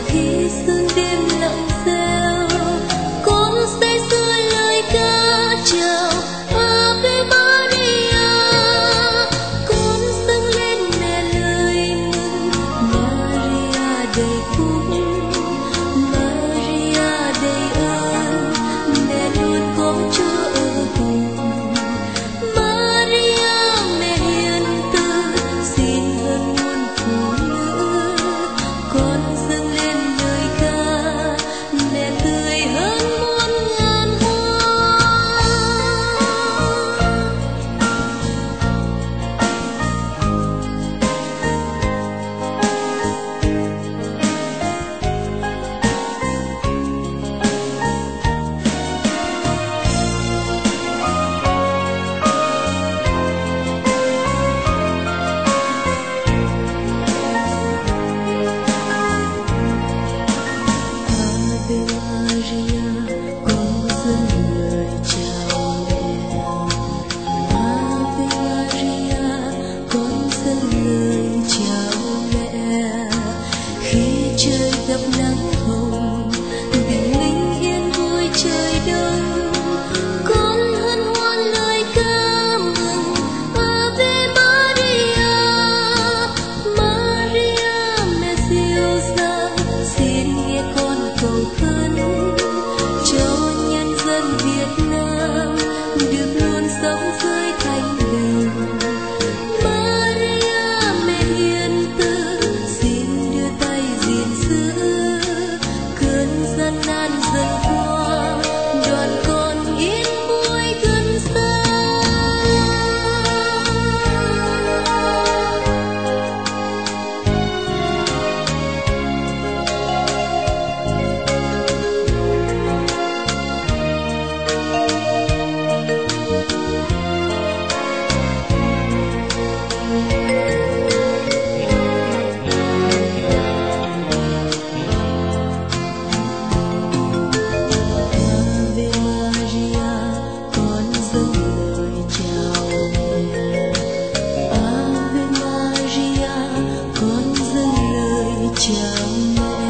khi sương đêm lặng reo, con say sưa lời ca chào Ave Maria. Con dâng lên mẹ lời mừng, Maria đầy phúc, Maria đầy ơn, mẹ luôn có Chúa ở cùng. Maria mẹ hiền từ, xin hơn muôn phụ nữ. Con dâng lên lời ca, mẹ tươi hơn muôn ngàn hoa. Ave Maria, con dâng lời chào mẹ. Ave Maria, con dâng lời chào mẹ. Khi trời gặp nắng hồng, bình minh yên vui trời đông, con hân hoan lời ca mừng Ave Maria. Maria mẹ dịu dàng, xin nghe con cầu khấn cho nhân dân Việt Nam được luôn sống dưới thanh bình. Maria mẹ hiền từ, xin đưa tay gìn giữ, cơn gian nan dần qua, đoàn con yên vui gần xa. Ave Maria, con dâng lời chào mẹ. Ave Maria, con dâng lời chào mẹ.